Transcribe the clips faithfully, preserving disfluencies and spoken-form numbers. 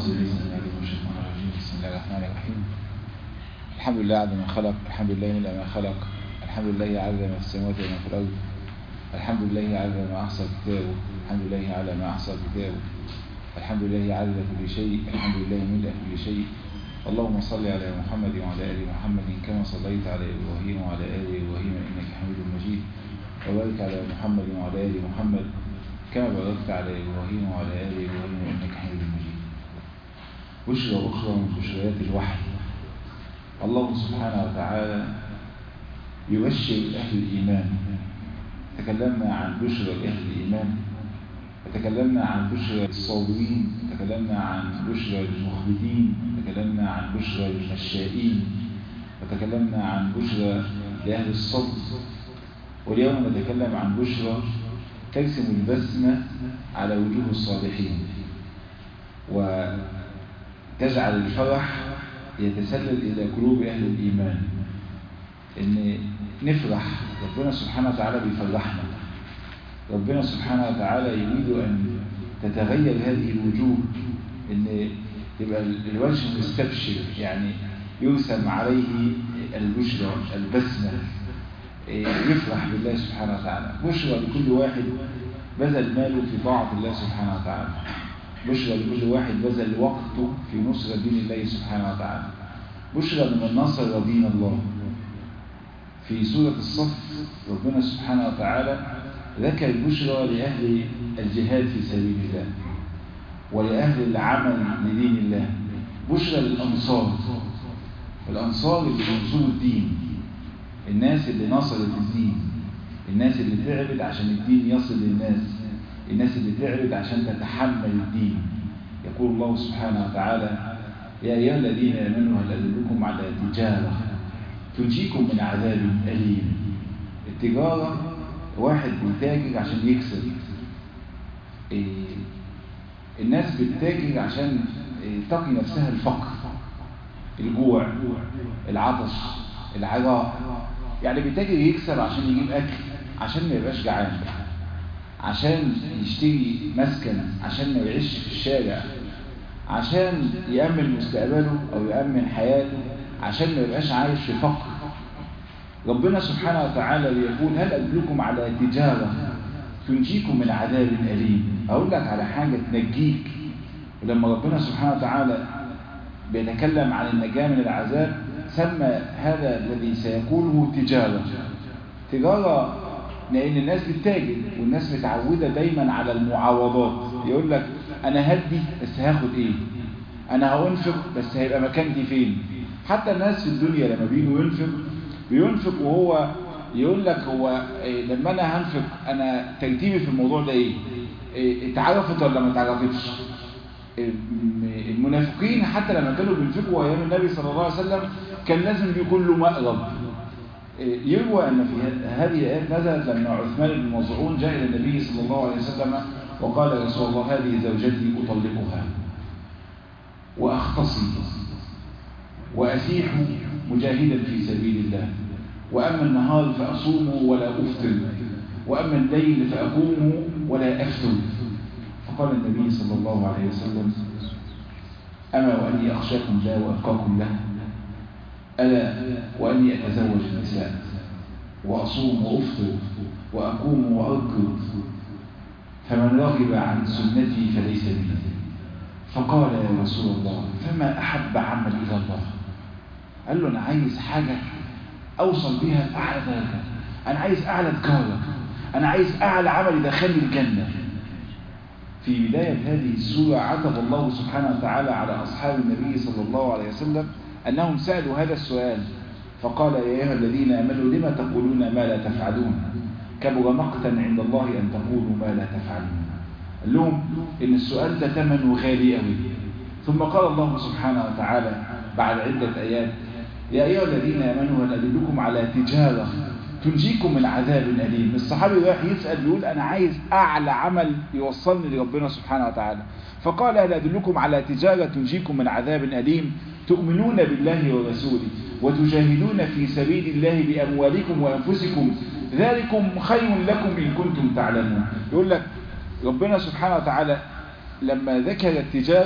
أعوذ بالله من الشيطان الرجيم. بسم الله الرحمن الرحيم. الحمد لله عدد ما خلق، الحمد لله من ما خلق، الحمد لله عدد ما في السماوات وما في الأرض، الحمد لله عدد ما أحصى كتابه، الحمد لله على ما أحصى كتابه، الحمد لله عدد كل شيء، الحمد لله ملء كل شيء. اللهم صل على محمد وعلى آل محمد كما صليت على إبراهيم وعلى آل إبراهيم إنك حميد مجيد، وبارك على محمد وعلى آل محمد كما باركت على إبراهيم وعلى آل إبراهيم إنك حميد مجيد. بشرى أخرى من بشريات الوحي. الله سبحانه وتعالى يبشر أهل الإيمان. تكلمنا عن بشرى أهل الإيمان، وتكلمنا عن بشرى الصابرين، وتكلمنا عن بشرى المخبتين، وتكلمنا عن بشرى المشائين، وتكلمنا عن بشرى لأهل الصبر. واليوم نتكلم عن بشرى ترسم البسمة على وجوه الصالحين وتجعل الفرح يتسلل إلى قلوب أهل الإيمان. إن نفرح، ربنا سبحانه وتعالى بيفرحنا، ربنا سبحانه وتعالى يريد أن تتغير هذه الوجوه، إن يبقى الوجه مستبشر، يعني يرسم عليه البشرى البسمة، يفرح بالله سبحانه وتعالى. بشرى لكل واحد بذل ماله في طاعة الله سبحانه وتعالى، بشرى لكل واحد بذل وقته في نصرة دين الله سبحانه وتعالى، بشرى لمن نصر دين الله. في سورة الصف ربنا سبحانه وتعالى ذكر البشرى لأهل الجهاد في سبيل الله ولأهل العمل لدين الله. بشرى للأنصار، الأنصار اللي بينصروا الدين، الناس اللي نصرت الدين، الناس اللي تعبت عشان الدين يصل للناس، الناس اللي تعبت عشان تتحمل الدين. يقول الله سبحانه وتعالى: يا أيها الذين آمنوا هل أدلكم على تجارة تنجيكم من عذاب أليم. التجارة واحد بيتاجر عشان يكسب، إيه الناس بتتاجر عشان إيه تقي نفسها الفقر، الجوع، العطش، العراء. يعني بيتاجر يكسب عشان يجيب أكل، عشان ما يبقاش جعان، عشان يشتري مسكن، عشان ما يعيش في الشارع، عشان يأمن مستقبله أو يأمن حياته، عشان ما يبقاش عايش في فقر. ربنا سبحانه وتعالى يقول: هل أدلكم على تجارة تنجيكم من عذاب أليم. أقول لك على حاجة تنجيك. ولما ربنا سبحانه وتعالى بيتكلم عن النجاة من العذاب سمى هذا الذي سيقوله تجارة. تجارة لأن الناس بتتاجر، والناس متعودة دايما على المعاوضات. يقول لك: أنا هدي بس هاخد إيه؟ أنا هأنفق بس هيبقى مكانتي فين؟ حتى الناس في الدنيا لما بيجوا ينفق بينفق وهو يقول لك: هو إيه لما أنا هنفق أنا ترتيبي في الموضوع ده إيه؟ إيه اتعرفت ولا ما اتعرفتش؟ المنافقين حتى لما كانوا بينفقوا أيام النبي صلى الله عليه وسلم كان لازم يكون له مأرب. يروى أن في هذه الآيات نزلت لما عثمان بن مظعون جاء إلى النبي صلى الله عليه وسلم وقال: يا رسول الله، هذه زوجتي أطلقها وأختصي وأسيح مجاهدا في سبيل الله، وأما النهار فأصوم ولا أفطر، وأما الليل فأقوم ولا أفتر. فقال النبي صلى الله عليه وسلم: أما وأني أخشاكم لا وأتقاكم له، ألا وأني أتزوج النساء وأصوم وأفطر وأقوم وأركض، فمن رغب عن سنتي فليس مني. فقال: يا رسول الله، فما أحب عمل إلى الله؟ قال له: أنا عايز حاجة أوصل بها أعلى درجة، أنا عايز أعلى تجارة، أنا عايز أعلى عمل يدخلني الجنة. في بداية هذه السورة عتب الله سبحانه وتعالى على أصحاب النبي صلى الله عليه وسلم أنهم سألوا هذا السؤال، فقال: يا أيها الذين آمنوا لما تقولون ما لا تفعلون، كبر مقتا عند الله أن تقولوا ما لا تفعلون. قال لهم إن السؤال ده ثمنه غالي قوي. ثم قال الله سبحانه وتعالى بعد عدة آيات: يا أيها الذين آمنوا هل أدلكم على تجارة تنجيكم من عذاب أليم. الصحابي راح يسأل بيقول: أنا عايز أعلى عمل يوصلني لربنا سبحانه وتعالى. فقال: هل أدلكم على تجارة تنجيكم من عذاب أليم، تؤمنون بالله ورسوله وتجاهدون في سبيل الله بأموالكم وأنفسكم، ذلكم خير لكم إن كنتم تعلمون. يقول لك ربنا سبحانه وتعالى لما ذكر التجارة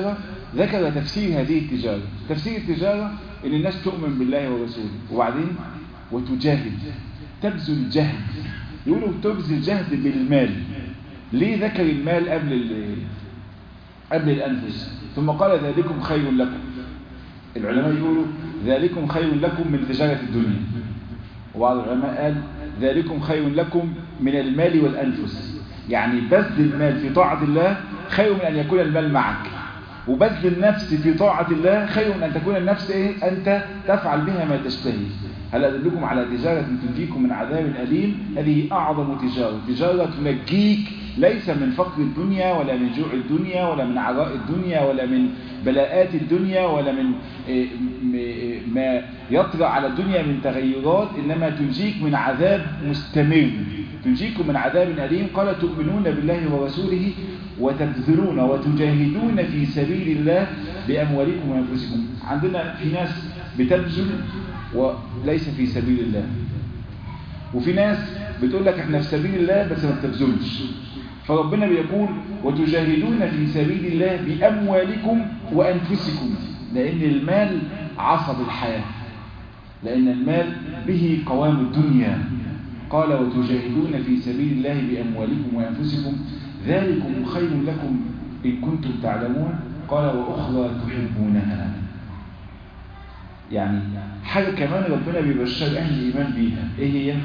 ذكر تفسير هذه التجارة. تفسير التجارة إن الناس تؤمن بالله ورسوله، وبعدين وتجاهد، تبذل جهد. يقولوا تبذل جهد بالمال. ليه ذكر المال قبل قبل الأنفس؟ ثم قال ذلكم خير لكم. العلماء يقولوا ذلكم خير لكم من تجارة الدنيا، وبعض العلماء قال ذلكم خير لكم من المال والأنفس. يعني بذل المال في طاعة الله خير من أن يكون المال معك، وبذل النفس في طاعة الله خير من أن تكون النفس إيه؟ أنت تفعل بها ما تشتهي. هل أدلكم على تجارة تنجيكم من عذاب أليم؟ هذه أعظم تجارة، تجارة تنجيك ليس من فقر الدنيا ولا من جوع الدنيا ولا من عراء الدنيا ولا من بلاءات الدنيا ولا من ما يطرأ على الدنيا من تغيرات، إنما تنجيك من عذاب مستمر، تنجيكم من عذاب أليم. قال تؤمنون بالله ورسوله وتبذلون وتجاهدون في سبيل الله بأموالكم وأنفسكم. عندنا في ناس بتبذل وليس في سبيل الله، وفي ناس بتقول لك احنا في سبيل الله بس ما بتبذلش. فربنا بيقول وتجاهدون في سبيل الله بأموالكم وأنفسكم، لأن المال عصب الحياة، لأن المال به قوام الدنيا. قال وتجاهدون في سبيل الله بأموالكم وأنفسكم ذلكم خير لكم إن كنتم تعلمون. قال وأخرى تحبونها. يعني حاجة كمان ربنا بيبشر أهل الإيمان بيها، إيه هي؟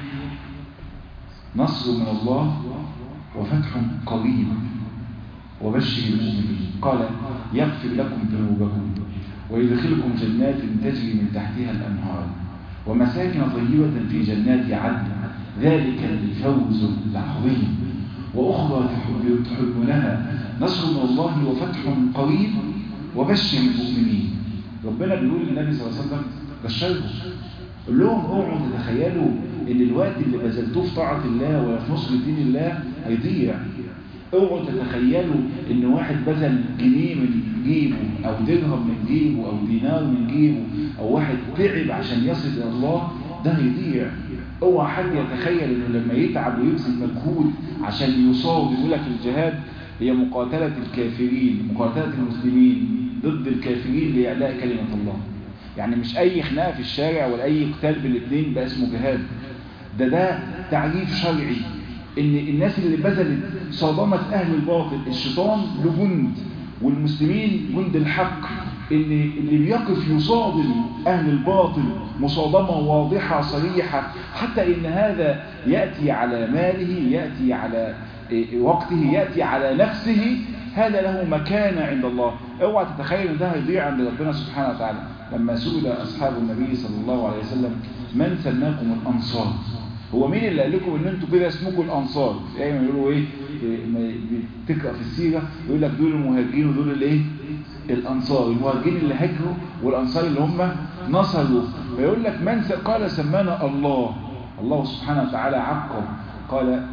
نصر من الله وفتح قريب وبشر المؤمنين. قال يغفر لكم ذنوبكم ويدخلكم جنات تجري من تحتها الأنهار ومساكن طيبة في جنات عدن ذلك الفوز العظيم. وأخرى تحبونها نصر من الله وفتح قريب وبشر المؤمنين. ربنا بيقول للنبي صلى الله عليه وسلم بشرهم، قل لهم اوعوا تتخيلوا ان الوقت اللي بذلتوه في طاعة الله وفي نصر دين الله هيضيع. اوعوا تتخيلوا ان واحد بذل جنيه من جيبه او درهم من جيبه او دينار من جيبه او واحد تعب عشان يصل الى الله ده هيضيع. اوعى حد يتخيل انه لما يتعب ويبذل مجهود عشان يصاب، يقول لك الجهاد هي مقاتلة الكافرين، مقاتلة المسلمين ضد الكافرين لإعلاء كلمة الله. يعني مش أي خناقة في الشارع ولا أي قتال بالاثنين بقى اسمه جهاد. ده ده تعريف شرعي إن الناس اللي بذلت صادمت أهل الباطل. الشيطان له جند والمسلمين جند الحق. إن اللي بيقف يصادم أهل الباطل مصادمة واضحة صريحة، حتى إن هذا يأتي على ماله، يأتي على وقته، يأتي على نفسه، هذا له مكانة عند الله. اوعى تتخيل ان ده هيضيع عند ربنا سبحانه وتعالى. لما سئل اصحاب النبي صلى الله عليه وسلم من سماكم الانصار؟ هو مين اللي قال لكم ان انتوا كده اسمكم الانصار؟ دايما يعني يقولوا ايه لما تقرا في السيره يقول لك دول المهاجرين ودول الايه الانصار. المهاجرين اللي هاجروا والانصار اللي هم نصروا. فيقول لك من س... قال سمانا الله. الله سبحانه وتعالى عقب قال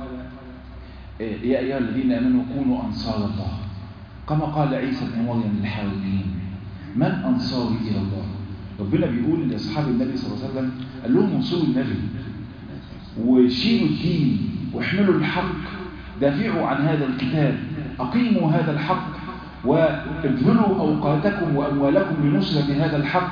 يا ايها الذين امنوا كونوا انصار الله، كما قال عيسى بن مريم للحواريين من انصاري الى الله. ربنا بيقول لاصحاب النبي صلى الله عليه وسلم قال لهم انصروا النبي وشيلوا الدين واحملوا الحق، دافعوا عن هذا الكتاب، اقيموا هذا الحق وابذلوا اوقاتكم واموالكم لنصرة هذا الحق،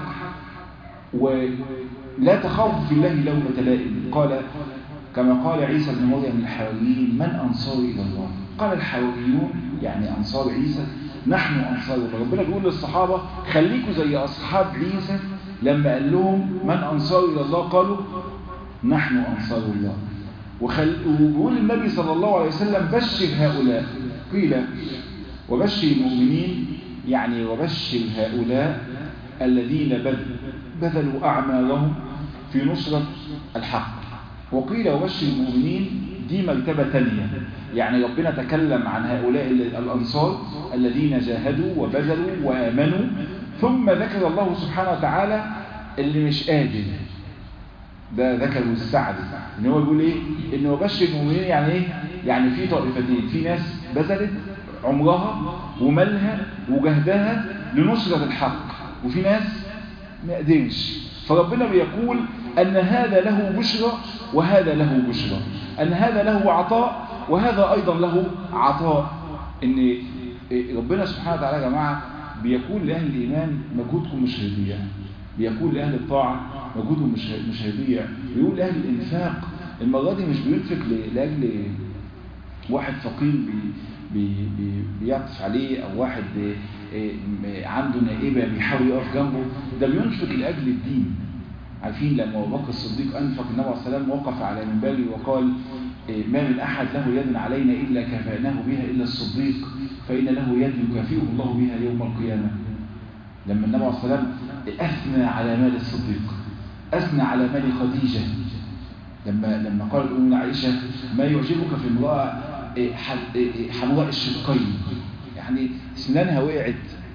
ولا تخافوا في الله لومة لائم. قال كما قال عيسى بن مريم للحواريين من انصاري الى الله. قال الحواريون يعني انصار عيسى نحن انصار الله. ربنا بيقول للصحابه خليكوا زي اصحاب عيسى لما قال لهم من انصار الى الله قالوا نحن انصار الله. وخل... وبيقول النبي صلى الله عليه وسلم بشر هؤلاء. قيل وبشر المؤمنين يعني وبشر هؤلاء الذين بذلوا اعمالهم في نصرة الحق. وقيل وبشر المؤمنين دي مرتبة تانية، يعني ربنا تكلم عن هؤلاء الأنصار الذين جاهدوا وبذلوا وآمنوا، ثم ذكر الله سبحانه وتعالى اللي مش قادر، ده ذكره السعدي ان هو يقول ايه انه وبشر المؤمنين يعني ايه يعني في طائفتين، في ناس بذلت عمرها ومالها وجهدها لنصرة الحق، وفي ناس ما قدرش. فربنا بيقول أن هذا له بشرى وهذا له بشرى، أن هذا له عطاء وهذا أيضا له عطاء. إن ربنا سبحانه وتعالى يا جماعة بيقول لأهل الإيمان مجهودكم مش هيضيع، بيقول لأهل الطاعة مجهودهم مش مش هيضيع، بيقول لأهل الإنفاق المرة دي مش بينفق لأجل واحد فقير بي بي بي بيعطف عليه أو واحد عنده نائبة بيحاول يقف جنبه، ده بينفق لأجل الدين. عارفين لما أبو بكر الصديق أنفق النبي عليه الصلاة والسلام وقف على منبره وقال ما من أحد له يد علينا إلا كفأناه بها إلا الصديق فإن له يد يكافئه الله بها يوم القيامة. لما النبي عليه الصلاة والسلام أثنى على مال الصديق، أثنى على مال خديجة، لما لما قال أم عائشة ما يعجبك في امرأة حمراء الشقين، يعني اسنانها وقعت،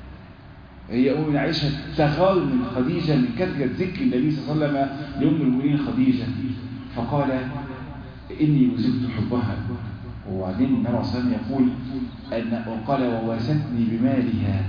هي أم عائشة تغار من خديجة من كثرة ذكر النبي صلى الله عليه وسلم لأم المؤمنين خديجة، فقال إني وزدت حبها. وبعدين النبي صلى الله عليه وسلم يقول أن وقال وواستني بمالها،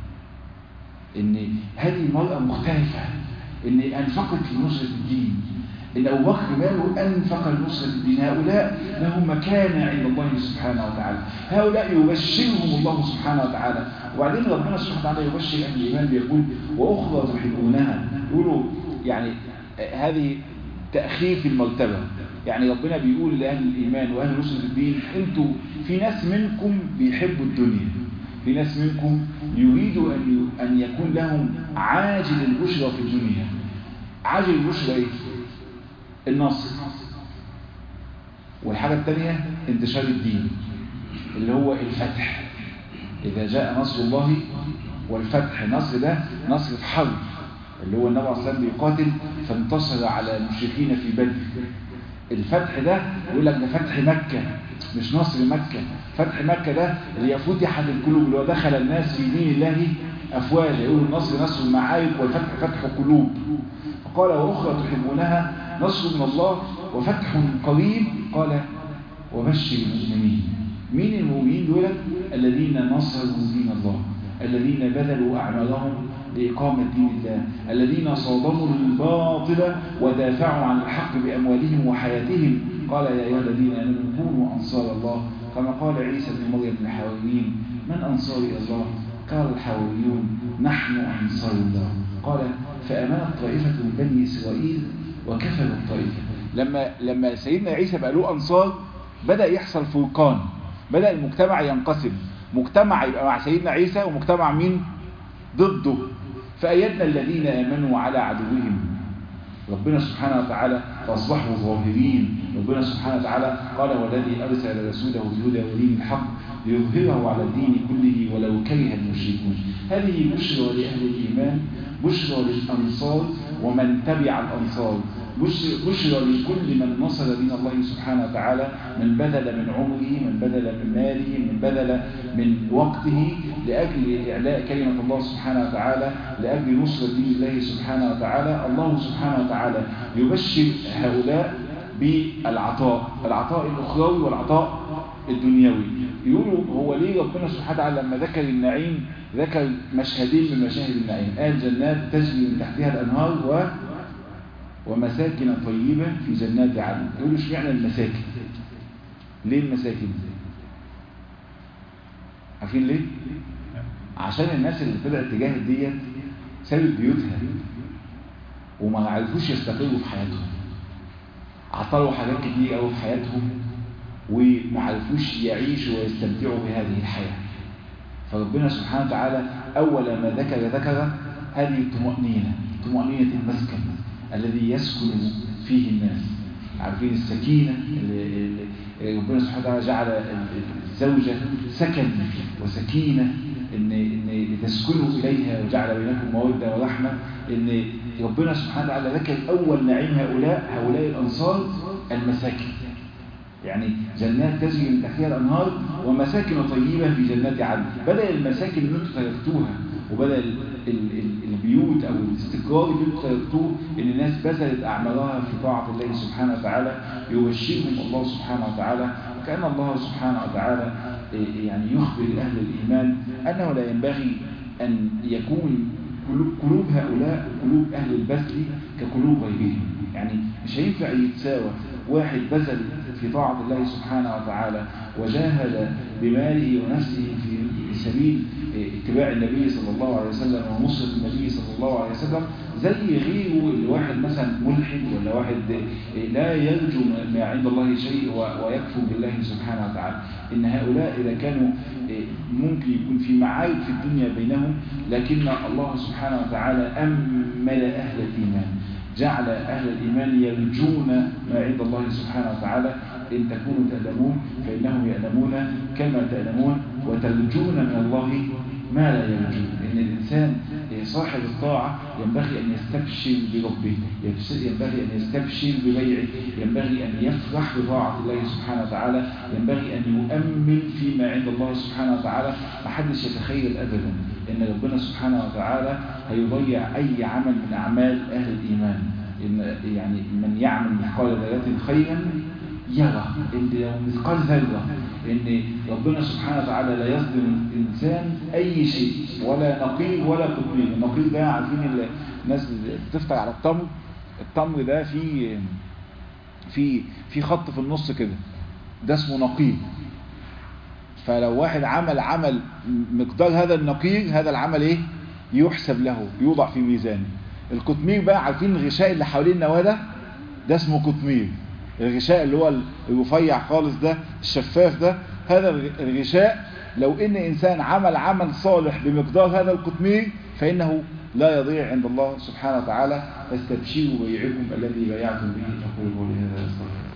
إن هذه المرأة مختلفة، إن أنفقت لنصرة الدين، إن أبو بكر ماله أنفق لنصرة الدين. هؤلاء لهم مكانة عند الله سبحانه وتعالى، هؤلاء يبشرهم الله سبحانه وتعالى. وبعدين ربنا سبحانه وتعالى يبشر أهل الإيمان بيقول وأخرى تحبونها، يقولوا يعني هذه تأخير في المرتبة، يعني ربنا بيقول لأهل الإيمان وأهل نصرة الدين أنتوا في ناس منكم بيحبوا الدنيا، في ناس منكم يريدوا أن أن يكون لهم عاجل البشرى في الدنيا. عاجل البشرى إيه؟ النصر. والحاجة الثانية انتشار الدين اللي هو الفتح، إذا جاء نصر الله والفتح. نصر ده نصر في حرب، اللي هو النبي عليه الصلاة والسلام بيقاتل فانتصر على المشركين في بدر. الفتح ده يقول لك ده فتح مكة مش نصر مكة، فتح مكة ده اللي فتحت القلوب، اللي هو دخل الناس في دين الله أفواجا. يقولوا النصر نصر المعارك والفتح فتح القلوب. فقال وأخرى تحبونها نصر من الله وفتح قريب. قال وبشر المؤمنين. مين المؤمنين دول؟ الذين نصروا دين الله، الذين بذلوا أعمالهم لإقامة دين الله، الذين صادموا الباطل ودافعوا عن الحق بأموالهم وحياتهم. قال يا أيها الذين آمنوا كونوا أنصار الله، كما قال عيسى بن مريم للحواريين من أنصاري إلى الله؟ قال الحواريون نحن أنصار الله. قال فآمنت طائفة من بني إسرائيل وكفرت طائفة. لما لما سيدنا عيسى بقى له أنصار بدأ يحصل فرقان، بدأ المجتمع ينقسم، مجتمع يبقى مع سيدنا عيسى ومجتمع مين ضده. فأيدنا الذين آمنوا على عدوهم، ربنا سبحانه وتعالى فأصبحوا ظاهرين. ربنا سبحانه وتعالى قال والذي أرسل رسوله بالهدى ودين الحق ليظهره على الدين كله ولو كره المشركون. هذه بشرى لأهل الإيمان، بشرى للأنصار ومن تبع الأنصار، بشرى لكل من نصر دين الله سبحانه وتعالى، من بذل من عمره، من بذل من ماله، من بذل من وقته لأجل إعلاء كلمة الله سبحانه وتعالى، لأجل نصر دين الله سبحانه وتعالى. الله سبحانه وتعالى يبشر هؤلاء بالعطاء، العطاء الأخروي والعطاء الدنيوي. يقولوا هو ليه ربنا سبحانه وتعالى لما ذكر النعيم ذكر مشهدين من مشاهد النعيم؟ قال جنات تجري من تحتها الأنهار و ومساكن طيبة في جنات عدن. يقولوا اشمعنى المساكن؟ ليه المساكن؟ عارفين ليه؟ عشان الناس اللي طلعت تجاه ديت سابت بيوتها وما عرفوش يستقروا في حياتهم، عطلوا حاجات كتير قوي في حياتهم وما عرفوش يعيشوا ويستمتعوا بهذه الحياة. فربنا سبحانه وتعالى أول ما ذكر ذكر هذه الطمأنينة، طمأنينة المسكن الذي يسكن فيه الناس. عارفين السكينة اللي ربنا سبحانه وتعالى جعل الزوجة سكن وسكينة إن إن لتسكنوا إليها وجعل بينكم مودة ورحمة. إن ربنا سبحانه وتعالى ذكر أول نعيم هؤلاء هؤلاء الأنصار المساكن، يعني جنات تجري من تحتها الأنهار ومساكن طيبة في جنات عدن. بدل المساكن اللي انتم تركتوها وبدل البيوت أو الاستقرار اللي انتم تركتوه إن الناس بذلت أعمالها في طاعة الله سبحانه وتعالى، يبشرهم الله سبحانه وتعالى. وكأن الله سبحانه وتعالى يعني يخبر أهل الإيمان أنه لا ينبغي أن يكون قلوب هؤلاء قلوب أهل البذل كقلوب غيرهم. يعني مش هينفع يتساوى واحد بذل في طاعة الله سبحانه وتعالى وجاهد بماله ونفسه في سبيل اتباع النبي صلى الله عليه وسلم ونصرة النبي صلى الله عليه وسلم، زي غيره اللي واحد مثلا ملحد ولا واحد لا يرجو ما عند الله شيء ويكفر بالله سبحانه وتعالى. إن هؤلاء إذا كانوا ممكن يكون في معارك في الدنيا بينهم، لكن الله سبحانه وتعالى أمل أهل الإيمان، جعل أهل الإيمان يرجون ما عند الله سبحانه وتعالى. إن تكونوا تألمون فإنهم يألمون كما تألمون وترجون من الله ما لا يرجون. إن الإنسان صاحب الطاعة ينبغي أن يستبشر بربه، ينبغي أن يستبشر ببيعه، ينبغي أن يفرح بطاعة الله سبحانه وتعالى، ينبغي أن يؤمن فيما عند الله سبحانه وتعالى. محدش يتخيل أبدا إن ربنا سبحانه وتعالى هيضيع أي عمل من أعمال أهل الإيمان. إن يعني من يعمل مثقال ذرة خيرا يرى، إن مثقال ذرة، إن ربنا سبحانه وتعالى لا يظلم الإنسان أي شيء، ولا نقير ولا قطمير. النقير ده عارفين الناس بتفتح على التمر، التمر ده في في في خط في النص كده، ده اسمه نقير. فلو واحد عمل عمل مقدار هذا النقير، هذا العمل ايه؟ يحسب له، يوضع في ميزانه. القطمير بقى عارفين الغشاء اللي حوالين النواه ده، ده اسمه قطمير. الغشاء اللي هو الرفيع خالص ده، الشفاف ده، هذا الغشاء لو ان انسان عمل عمل صالح بمقدار هذا القطمير فانه لا يضيع عند الله سبحانه وتعالى. فاستبشروا بيعكم الذي بايعتم به. اقول قولي هذا.